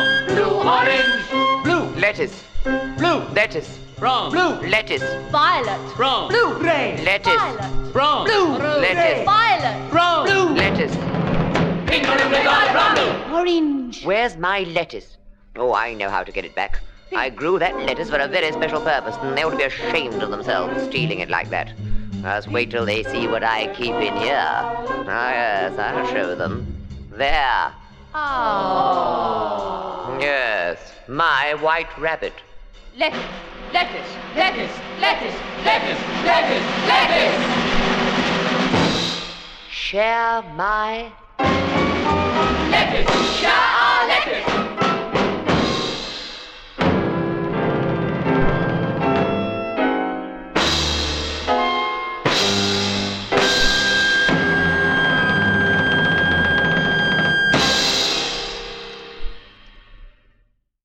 Wrong. Blue, orange. Blue. Lettuce. Blue. Lettuce. Wrong. Blue. Lettuce. Violet. Wrong. Blue, gray. Lettuce. Violet. Wrong. Blue, Lettuce. Violet. Wrong. blue. Lettuce. Pink, blue, red, violet, brown, blue. Orange. Where's my lettuce? Oh, I know how to get it back. I grew that lettuce for a very special purpose, and they ought to be ashamed of themselves stealing it like that. Just wait till they see what I keep in here. Ah, yes, I'll show them. There. Oh. Yes, my white rabbit. Lettuce. Lettuce. Lettuce, lettuce, lettuce, lettuce, lettuce. Share my Lettuce, share our lettuce.